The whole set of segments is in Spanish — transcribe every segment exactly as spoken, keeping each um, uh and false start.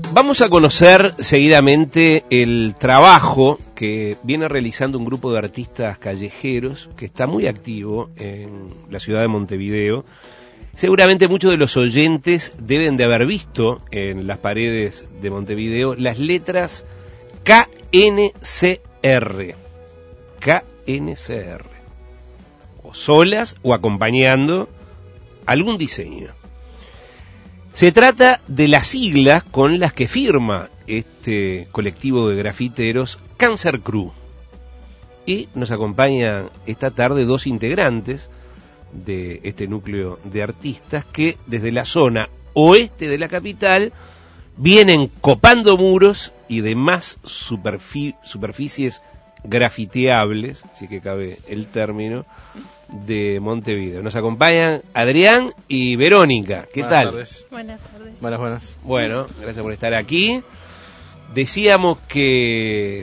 Vamos a conocer seguidamente el trabajo que viene realizando un grupo de artistas callejeros que está muy activo en la ciudad de Montevideo. Seguramente muchos de los oyentes deben de haber visto en las paredes de Montevideo las letras K N C R. K N C R. O solas o acompañando algún diseño. Se trata de las siglas con las que firma este colectivo de grafiteros Cancer Crew. Y nos acompañan esta tarde dos integrantes de este núcleo de artistas que desde la zona oeste de la capital vienen copando muros y demás superfi- superficies grafiteables, si es que cabe el término, de Montevideo. Nos acompañan Adrián y Verónica. ¿Qué buenas tal? Tardes. Buenas tardes. Buenas, buenas. Bueno, gracias por estar aquí. Decíamos que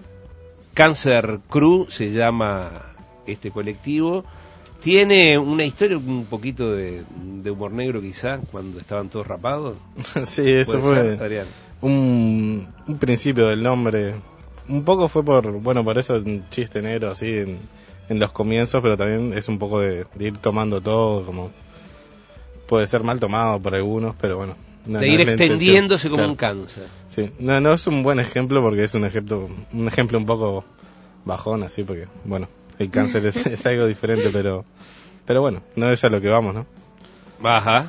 Cancer Crew se llama este colectivo. Tiene una historia un poquito de, de humor negro quizá, cuando estaban todos rapados. Sí, eso fue ser, un, un principio del nombre. Un poco fue por, bueno, por eso un chiste negro así en, en los comienzos, pero también es un poco de, de ir tomando todo, como puede ser mal tomado por algunos, pero bueno. No, de no ir es extendiéndose como claro. un cáncer. Sí, no, no es un buen ejemplo porque es un ejemplo, un ejemplo un poco bajón así, porque bueno, el cáncer es, es algo diferente, pero pero bueno, no es a lo que vamos, ¿no? Ajá.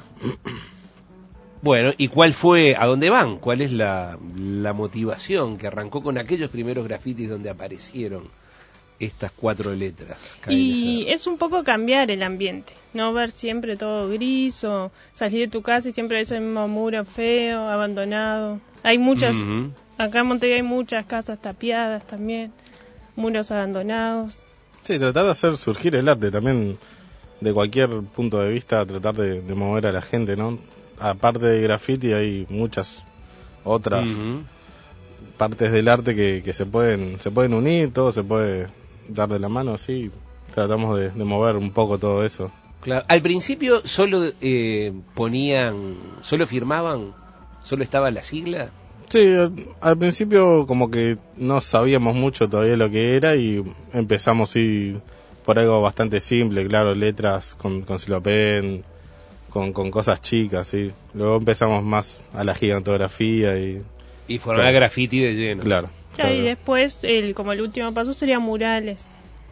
Bueno, ¿y cuál fue, a dónde van? ¿Cuál es la, la motivación que arrancó con aquellos primeros grafitis donde aparecieron estas cuatro letras? Y es un poco cambiar el ambiente, no ver siempre todo gris o salir de tu casa y siempre ves el mismo muro feo, abandonado. Hay muchas, uh-huh. Acá en Montevideo hay muchas casas tapiadas también, muros abandonados. Sí, tratar de hacer surgir el arte también, de cualquier punto de vista, tratar de, de mover a la gente, ¿no? Aparte de graffiti hay muchas otras uh-huh. partes del arte que, que se pueden se pueden unir, todo se puede dar de la mano, así tratamos de, de mover un poco todo eso. Claro. Al principio solo eh, ponían, solo firmaban, solo estaba la sigla. Sí, al, al principio como que no sabíamos mucho todavía lo que era y empezamos sí por algo bastante simple, claro, letras con, con silopen, con, con cosas chicas, sí. Luego empezamos más a la gigantografía y... Y formar claro. graffiti de lleno. Claro. Claro, claro. Y después, el como el último paso sería murales.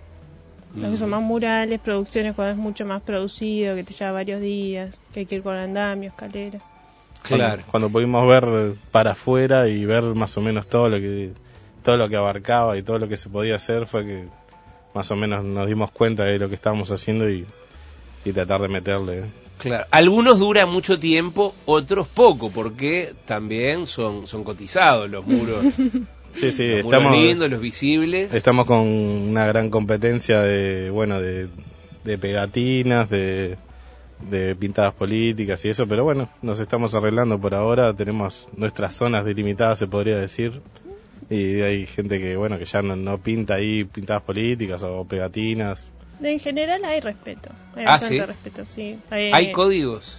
Mm. Los que son más murales, producciones cuando es mucho más producido, que te lleva varios días, que hay que ir con andamio, escalera. Claro. Cuando, cuando pudimos ver para afuera y ver más o menos todo lo que todo lo que abarcaba y todo lo que se podía hacer, fue que más o menos nos dimos cuenta de lo que estábamos haciendo y, y tratar de meterle. Claro, algunos duran mucho tiempo, otros poco, porque también son son cotizados los muros. Sí, sí, los estamos muros lindos, los visibles. Estamos con una gran competencia de, bueno, de, de pegatinas, de, de pintadas políticas y eso, pero bueno, nos estamos arreglando por ahora, tenemos nuestras zonas delimitadas, se podría decir, y hay gente que, bueno, que ya no, no pinta ahí pintadas políticas o pegatinas. En general hay respeto, hay ah, bastante ¿sí? respeto, sí. Hay, ¿Hay códigos?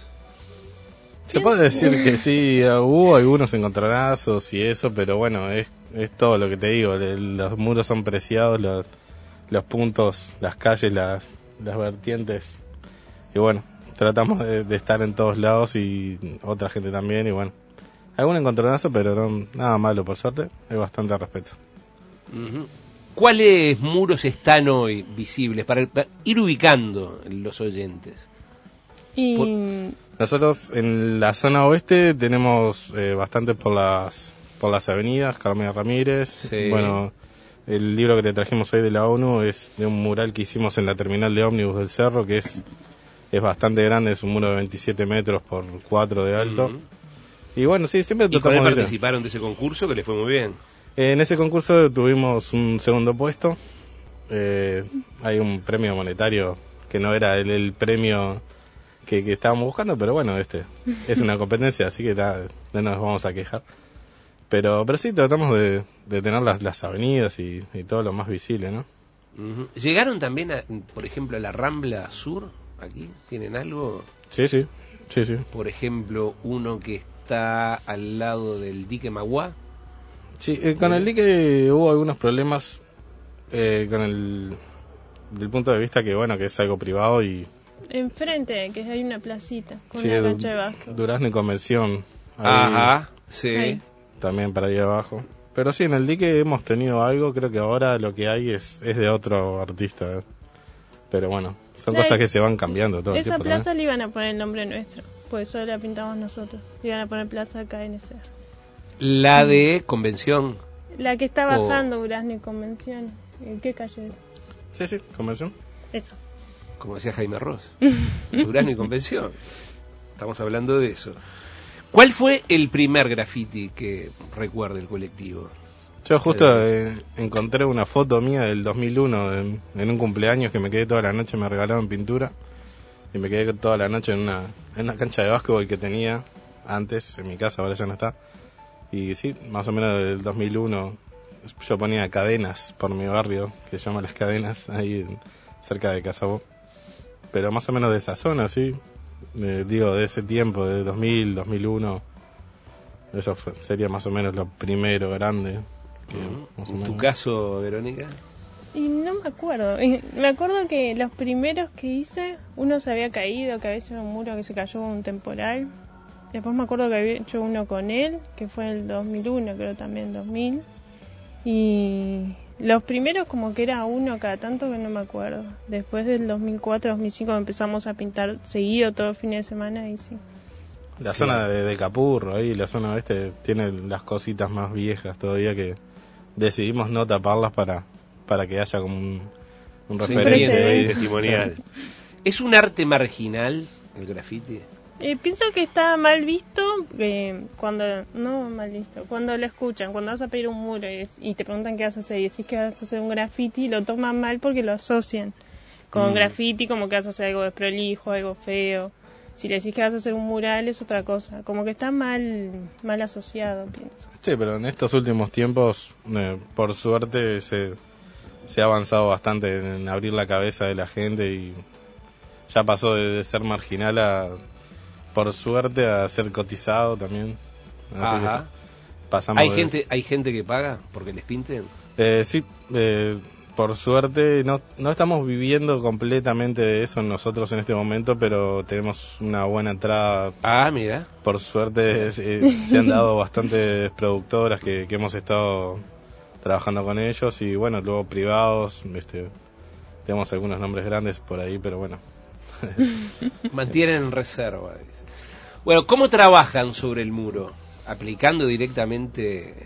Se puede decir que sí, hubo algunos encontronazos y eso, pero bueno, es, es todo lo que te digo, el, los muros son preciados, los, los puntos, las calles, las, las vertientes, y bueno, tratamos de, de estar en todos lados y otra gente también, y bueno, algún encontronazo, pero no, nada malo por suerte, hay bastante respeto. Uh-huh. ¿Cuáles muros están hoy visibles para, el, para ir ubicando los oyentes? Y... Por... Nosotros en la zona oeste tenemos eh, bastante por las por las avenidas, Carmen Ramírez. Sí. Bueno, el libro que te trajimos hoy de la ONU es de un mural que hicimos en la terminal de ómnibus del Cerro, que es es bastante grande, es un muro de veintisiete metros por cuatro de alto. Uh-huh. Y bueno, sí, siempre tratamos de... ¿Y con él de participaron de ese concurso que les fue muy bien? Eh, en ese concurso tuvimos un segundo puesto. Eh, hay un premio monetario que no era el, el premio... Que, que estábamos buscando, pero bueno, este es una competencia, así que nada, no nos vamos a quejar. Pero pero sí, tratamos de, de tener las, las avenidas y, y todo lo más visible, ¿no? Uh-huh. ¿Llegaron también, a, por ejemplo, a la Rambla Sur? ¿Aquí tienen algo? Sí, sí, sí, sí. Por ejemplo, uno que está al lado del dique Magua. Sí, eh, con el dique hubo algunos problemas eh, con el del punto de vista que bueno que es algo privado y enfrente que hay una placita con sí, una cancha de básquet. Durazno y Convención. Ajá, sí. Ahí. También para ahí abajo. Pero sí, en el dique hemos tenido algo, creo que ahora lo que hay es, es de otro artista. Pero bueno, son La, cosas que se van cambiando todo el esa tiempo. plaza ¿no? le iban a poner el nombre nuestro, pues eso la pintamos nosotros. Le iban a poner Plaza K N C. La de Convención. La que está bajando, oh. Durazno y Convención. ¿En qué calle es? Sí, sí, Convención. Eso. Como decía Jaime Ross. Durazno y Convención. Estamos hablando de eso. ¿Cuál fue el primer graffiti que recuerda el colectivo? Yo justo eh, encontré una foto mía del dos mil uno en, en un cumpleaños que me quedé toda la noche, me regalaron pintura y me quedé toda la noche en una, en una cancha de básquetbol que tenía antes en mi casa, ahora ya no está. Y sí, más o menos del dos mil uno yo ponía cadenas por mi barrio, que se llama Las Cadenas, ahí en, cerca de Casabó. Pero más o menos de esa zona, sí. Eh, digo, de ese tiempo, de dos mil, dos mil uno. Eso fue, sería más o menos lo primero grande. Que, uh-huh. ¿En tu caso, Verónica? Y no me acuerdo. Me acuerdo que los primeros que hice, uno se había caído, que había hecho un muro que se cayó con un temporal. Después me acuerdo que había hecho uno con él, que fue en el dos mil uno, creo también dos mil. Y los primeros como que era uno cada tanto que no me acuerdo. Después del dos mil cuatro, dos mil cinco empezamos a pintar seguido todos los fines de semana y sí. La zona de, de Capurro, ahí, la zona oeste, tiene las cositas más viejas todavía que decidimos no taparlas para, para que haya como un, un referente ahí testimonial. ¿Es un arte marginal el graffiti? Eh, pienso que está mal visto eh, cuando no mal visto cuando lo escuchan, cuando vas a pedir un muro y, y te preguntan qué vas a hacer y decís que vas a hacer un graffiti, lo toman mal porque lo asocian con mm. graffiti como que vas a hacer algo desprolijo, algo feo. Si le decís que vas a hacer un mural es otra cosa, como que está mal mal asociado, pienso. Sí, pero en estos últimos tiempos eh, por suerte se, se ha avanzado bastante en abrir la cabeza de la gente y ya pasó de, de ser marginal a por suerte a ser cotizado también. Así Ajá. Pasamos ¿Hay de... gente hay gente que paga porque les pinten? Eh, sí, eh, por suerte no no estamos viviendo completamente de eso nosotros en este momento, pero tenemos una buena entrada. Ah, mira. Por suerte eh, se han dado bastantes productoras que, que hemos estado trabajando con ellos y bueno, luego privados, este, tenemos algunos nombres grandes por ahí, pero bueno. Mantienen en reserva, dice. Bueno, ¿cómo trabajan sobre el muro? ¿Aplicando directamente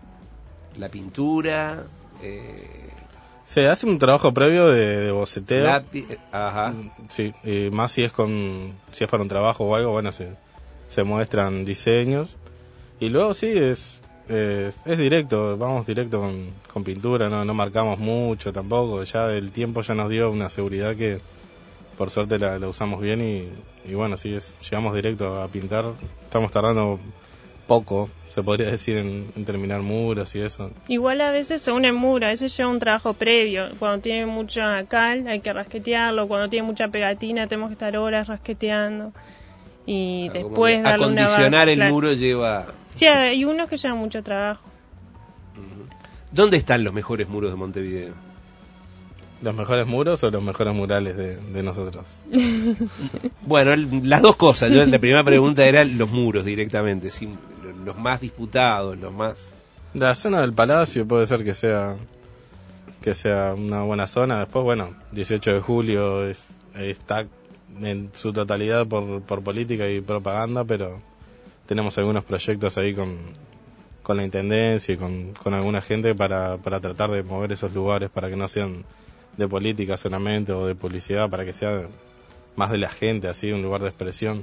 la pintura? Eh... Se hace un trabajo previo de, de boceteo. Lápiz, ajá. Sí, y más si es con si es para un trabajo o algo, bueno, se, se muestran diseños. Y luego sí, es eh, es directo, vamos directo con, con pintura, no no marcamos mucho tampoco. Ya el tiempo ya nos dio una seguridad que por suerte la, la usamos bien y, y bueno, sí, es, llegamos directo a pintar. Estamos tardando poco, se podría decir, en, en terminar muros y eso. Igual a veces se une muro, a veces lleva un trabajo previo. Cuando tiene mucha cal hay que rasquetearlo, cuando tiene mucha pegatina tenemos que estar horas rasqueteando. Y claro, después darle una base. Acondicionar el claro. muro lleva... Sí, hay unos que llevan mucho trabajo. ¿Dónde están los mejores muros de Montevideo? ¿Los mejores muros o los mejores murales de, de nosotros? Bueno, las dos cosas. Yo, la primera pregunta era los muros directamente, ¿sí? Los más disputados, los más... La zona del Palacio puede ser que sea que sea una buena zona. Después, bueno, dieciocho de julio es, está en su totalidad por, por política y propaganda, pero tenemos algunos proyectos ahí con, con la Intendencia y con, con alguna gente para, para tratar de mover esos lugares para que no sean de política solamente o de publicidad, para que sea más de la gente, así, un lugar de expresión.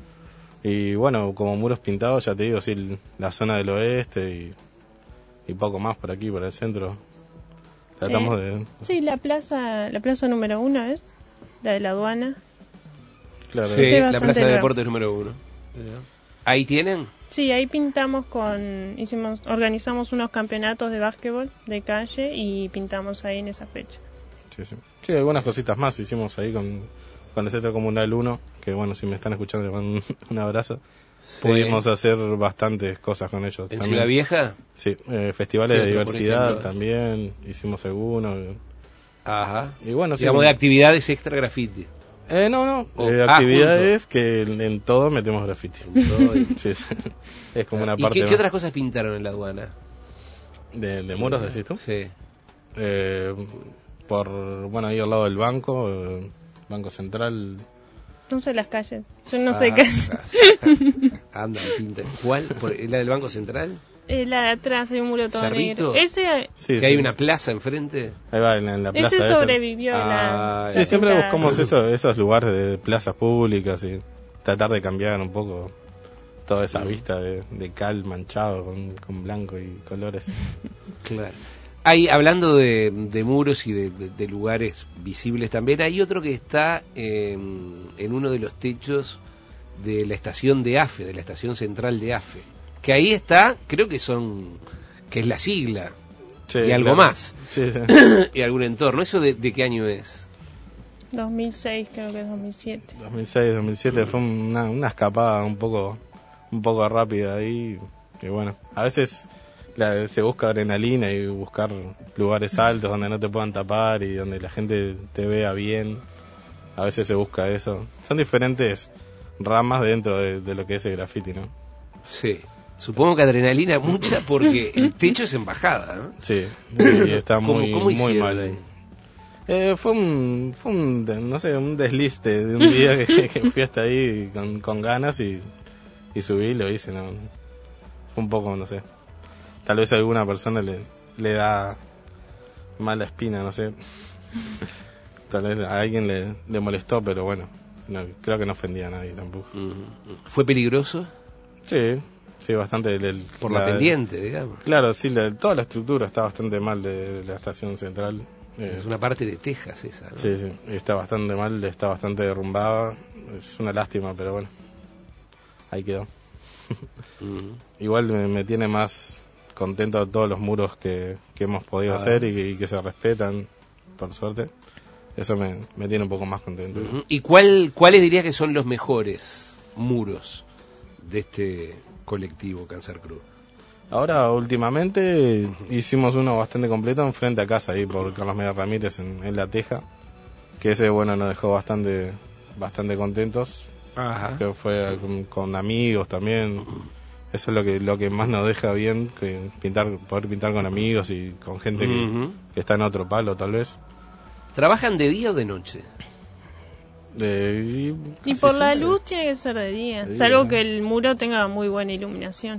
Y bueno, como muros pintados, ya te digo, sí, la zona del oeste y, y poco más por aquí, por el centro. Tratamos eh, de... Sí, la plaza la plaza número uno es, la de la aduana. Claro, sí, la plaza de deportes número uno. ¿Ahí tienen? Sí, ahí pintamos con, hicimos, organizamos unos campeonatos de básquetbol de calle y pintamos ahí en esa fecha. Sí, sí. Sí, algunas cositas más hicimos ahí con, con el Centro Comunal uno, que bueno, si me están escuchando les mando un, un abrazo. sí. Pudimos hacer bastantes cosas con ellos. ¿En también. Ciudad Vieja? Sí, eh, festivales de diversidad también, hicimos algunos. Ajá. Y bueno, digamos sí, de actividades extra graffiti. Eh, no, no, Oh, eh, ah, actividades que en, en todo metemos graffiti. En todo y... sí, sí. Es como una ¿Y parte qué, más. qué otras cosas pintaron en la aduana? ¿De, de muros decís tú? Sí. Eh, por, bueno, ahí al lado del banco, eh, Banco Central. No sé las calles, yo no ah, sé calles. Anda, pinta. ¿Cuál? ¿Por, ¿La del Banco Central? Eh, la de atrás hay un muro todo ¿Cerrito? negro. Ese, sí, ¿Que sí. hay una plaza enfrente? Ahí va, en, en la plaza. ese esa. sobrevivió Ah, la... Sí, la siempre pintada. buscamos eso, esos lugares de plazas públicas y tratar de cambiar un poco toda esa vista de, de cal manchado con, con blanco y colores. Claro. Hay, hablando de, de muros y de, de, de lugares visibles también, hay otro que está en, en uno de los techos de la estación de AFE, de la estación central de AFE, que ahí está, creo que son, que es la sigla, Sí, y algo claro. más, Sí, sí. y algún entorno. ¿Eso de, de qué año es? dos mil seis, creo que es dos mil siete. dos mil seis, dos mil siete fue una, una escapada un poco un poco rápida ahí. Y bueno, a veces la, se busca adrenalina y buscar lugares altos donde no te puedan tapar y donde la gente te vea bien. A veces se busca eso. Son diferentes ramas dentro de, de lo que es el graffiti, ¿no? Sí. Supongo que adrenalina mucha porque el techo es embajada, ¿no? Sí, y está ¿Cómo- muy, cómo muy hicieron mal. ahí? Eh, fue un, fue un, de- no sé, un desliz de, de un día que, que fui hasta ahí con, con ganas y, y subí y lo hice, ¿no? Fue un poco, no sé, tal vez a alguna persona le, le da mala espina, no sé. Tal vez a alguien le, le molestó, pero bueno, no, creo que no ofendía a nadie tampoco. Mm. ¿Fue peligroso? Sí, sí, bastante. El, el- Por la, pendiente, digamos. Claro, sí, la- toda la estructura está bastante mal de, de la estación central. Eh, Es una parte de Texas esa, ¿no? Sí, sí, está bastante mal, está bastante derrumbada. Es una lástima, pero bueno, ahí quedó. Mm. Igual me, me tiene más contento todos los muros que, que hemos podido Ah. hacer y que, y que se respetan, por suerte. Eso me, me tiene un poco más contento. Ujú. ¿Y cuál, cuáles dirías que son los mejores muros de este colectivo Cáncer Cruz? Ahora, últimamente, hicimos uno bastante completo en frente a casa, ahí por Carlos Mera Ramírez, en, en La Teja, que ese, bueno, nos dejó bastante bastante contentos, Ajá. que fue con, con amigos también. Eso es lo que lo que más nos deja bien, que pintar poder pintar con amigos y con gente que, Ujú. que está en otro palo, tal vez. ¿Trabajan de día o de noche? De, y Y casi por la siempre- luz tiene que ser de día, De día, salvo ¿no? que el muro tenga muy buena iluminación.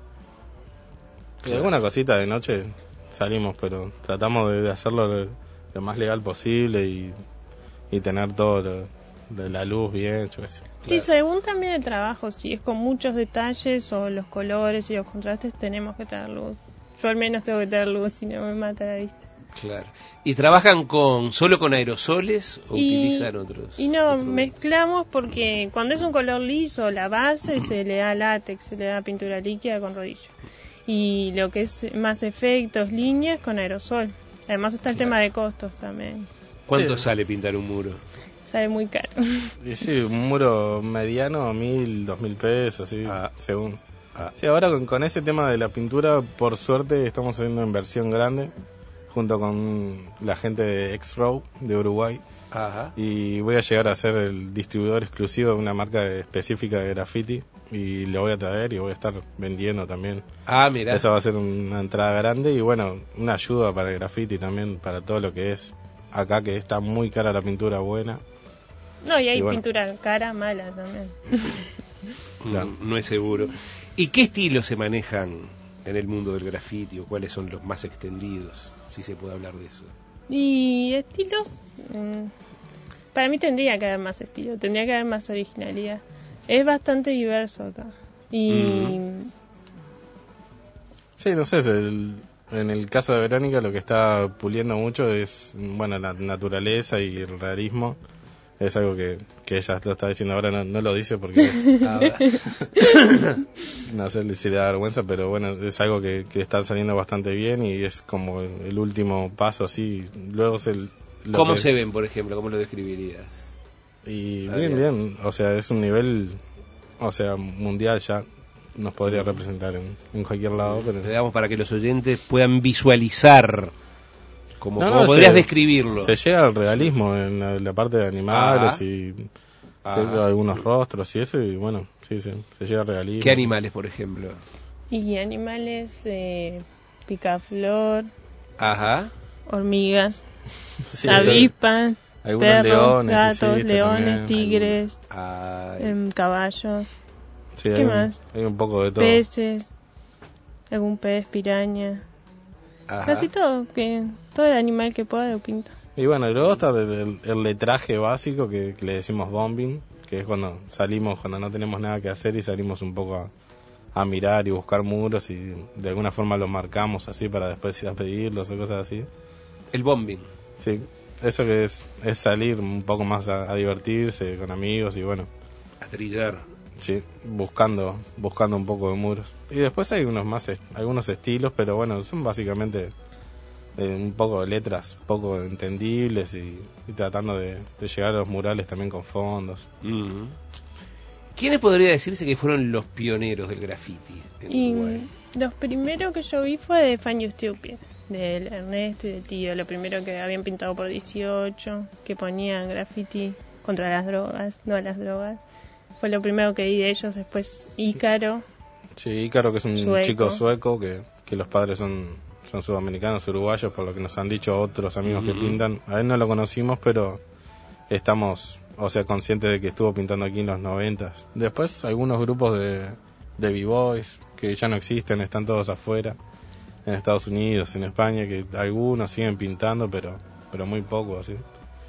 Y alguna cosita de noche salimos, pero tratamos de, de hacerlo lo, lo más legal posible y, y tener todo lo, de la luz bien, yo qué sé. Sí, según también el trabajo, si es con muchos detalles o los colores y los contrastes, tenemos que tener luz. Yo al menos tengo que tener luz, si no me mata la vista. Claro. ¿Y trabajan con solo con aerosoles o Y- utilizan otros? Y no, otros? mezclamos porque cuando es un color liso, la base se le da látex, se le da pintura líquida con rodillo. Y lo que es más efectos, líneas, con aerosol. Además está el Claro. tema de costos también. ¿Cuánto Sí. sale pintar un muro? Sale muy caro. Y sí, un muro mediano, mil, dos mil pesos, sí, Ah. según. Ah. Sí, ahora con, con ese tema de la pintura, por suerte estamos haciendo una inversión grande, junto con la gente de X-Row de Uruguay, Ajá. y voy a llegar a ser el distribuidor exclusivo de una marca específica de graffiti, y lo voy a traer y voy a estar vendiendo también. Ah, mira. Esa va a ser una entrada grande y bueno, una ayuda para el graffiti también, para todo lo que es acá, que está muy cara la pintura buena. No, y hay Y bueno. pintura cara, mala también. Claro. Mm, no es seguro. ¿Y qué estilos se manejan en el mundo del graffiti o cuáles son los más extendidos, si se puede hablar de eso? Y estilos, mm, para mí tendría que haber más estilo, tendría que haber más originalidad. Es bastante diverso acá. Y Mm. Sí, no sé, es el- en el caso de Verónica lo que está puliendo mucho es, bueno, la naturaleza y el realismo. Es algo que, que ella lo está diciendo ahora, no, no lo dice porque Ahora. no sé si le da vergüenza, pero bueno, es algo que, que está saliendo bastante bien y es como el, el último paso así. Luego es el... lo ¿Cómo que- se ven, por ejemplo? ¿Cómo lo describirías? Y Ah, bien, bien. bien, o sea, es un nivel o sea, mundial ya nos podría representar en, en cualquier lado. Pero... digamos, para que los oyentes puedan visualizar como, no, como no, podrías se, describirlo. Se llega al realismo en la, la parte de animales ah, y ah. sí, algunos rostros y eso, y bueno, sí, sí, se llega al realismo. ¿Qué animales, por ejemplo? Y animales, eh, picaflor, Ajá. hormigas, sí, avispas, perros, leones, gatos, sí, leones, también. tigres, Ay. caballos. Sí, ¿Qué hay, más? Hay un poco de todo. Peces, algún pez, piraña. Ajá. Casi todo, que todo el animal que pueda lo pinto. Y bueno, y luego está el, el, el letraje básico que, que le decimos bombing, que es cuando salimos, cuando no tenemos nada que hacer y salimos un poco a, a mirar y buscar muros y de alguna forma los marcamos así para después ir a pedirlos o cosas así. El bombing. Sí, eso que es, es salir un poco más a, a divertirse con amigos y bueno. A trillar. Sí, buscando buscando un poco de muros. Y después hay unos más est- algunos estilos, pero bueno, son básicamente eh, un poco de letras, poco entendibles y, y tratando de, de llegar a los murales también con fondos. Mm. ¿Quiénes podría decirse que fueron los pioneros del graffiti en Y Uruguay? los primeros que yo vi fue de Fan You Stupid, del Ernesto y del tío. Lo primero que habían pintado por dieciocho, que ponían graffiti contra las drogas, no a las drogas. Fue lo primero que vi de ellos. Después Ícaro. Sí, Ícaro, que es un Sueco. chico sueco, que, que los padres son, son sudamericanos, uruguayos, por lo que nos han dicho otros amigos Uh-huh. que pintan. A él no lo conocimos, pero estamos, o sea, conscientes de que estuvo pintando aquí en los noventas. Después algunos grupos de, de b-boys, que ya no existen, están todos afuera, en Estados Unidos, en España, que algunos siguen pintando, pero, pero muy poco, así.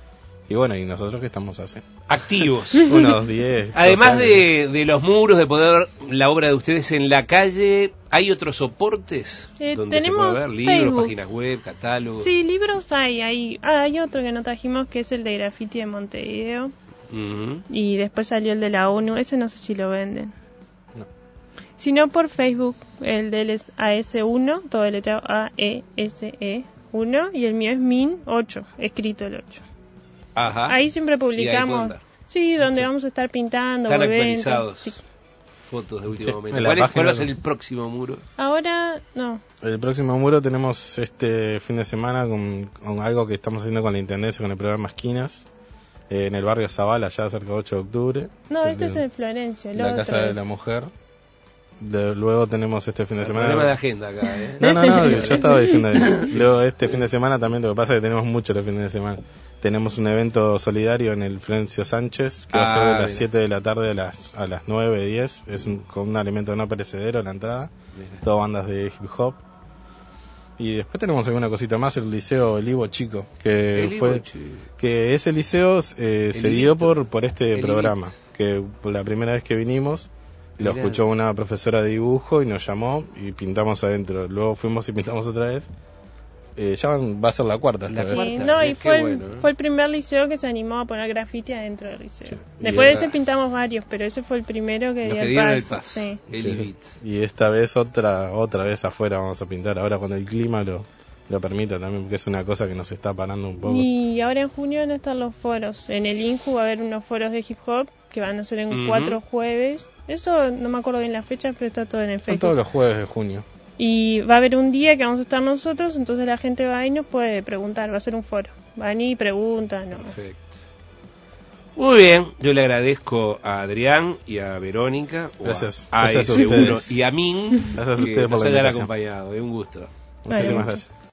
Y bueno, ¿y nosotros qué estamos haciendo? Activos. Unos diez. Además doce de, años. de los muros, de poder ver la obra de ustedes en la calle, ¿hay otros soportes Eh, donde se tenemos puede ver? Libros, Facebook. páginas web, catálogos. Sí, libros hay. Hay, ah, hay otro que no trajimos que es el de graffiti de Montevideo. Uh-huh. Y después salió el de la ONU. Ese no sé si lo venden. No. Si no, por Facebook. El de él es A S uno, todo el letrado A E S E uno. Y el mío es Min ocho, escrito el ocho. Ajá. Ahí siempre Y ahí pueden publicamos. ver. Sí, donde Sí. vamos a estar pintando. Están o eventos. actualizados. Sí. Fotos de último Sí, momento. en la ¿Cuál, es, página ¿Cuál va a ser de- el próximo muro? Ahora, no. El próximo muro tenemos este fin de semana con, con algo que estamos haciendo con la Intendencia, con el programa Esquinas, eh, en el barrio Zavala, allá cerca del ocho de octubre. No, este es Entonces, en Florencia. el la otro Casa de es- la Mujer. De- luego tenemos este fin de El semana... problema de agenda acá, ¿eh? No, no, no, yo estaba diciendo eso. Luego este fin de semana también, lo que pasa es que tenemos mucho los fines de semana. Tenemos un evento solidario en el Florencio Sánchez, que va a ser Ah, de las mira. siete de la tarde a las, a las nueve, diez. Es un, con un alimento no perecedero la entrada. Mira. Todas bandas de hip hop. Y después tenemos alguna cosita más, el liceo El Ivo Chico, que El fue Ivo, che. que ese liceo eh, se dio Ivito. por por este El programa, que por la primera vez que vinimos lo Mirá. escuchó una profesora de dibujo y nos llamó y pintamos adentro. Luego fuimos y pintamos otra vez. Eh, ya van- va a ser la cuarta esta La vez. cuarta. Sí, no, y Qué fue, el- bueno, ¿eh? fue el primer liceo que se animó a poner graffiti adentro del liceo. Sí. Y Después de era- ese pintamos varios, pero ese fue el primero que Los dio que el dieron el paso. paso. Sí. El Sí. Ivit. Y esta vez otra otra vez afuera vamos a pintar, ahora cuando el clima lo, lo permita también, porque es una cosa que nos está parando un poco. Y ahora en junio van a estar los foros. En el INJU va a haber unos foros de hip hop que van a ser en Ujú. cuatro jueves. Eso no me acuerdo bien la fecha, pero está todo en el Son Facebook. todos los jueves de junio. Y va a haber un día que vamos a estar nosotros, entonces la gente va y nos puede preguntar, va a ser un foro. Van y preguntan, ¿no? Perfecto. Muy bien, yo le agradezco a Adrián y a Verónica, o Gracias. a Gracias a A S uno ustedes. y a Min, Gracias a que ustedes por nos la hayan invitación. acompañado. Es un gusto. Muchísimas Vale. gracias.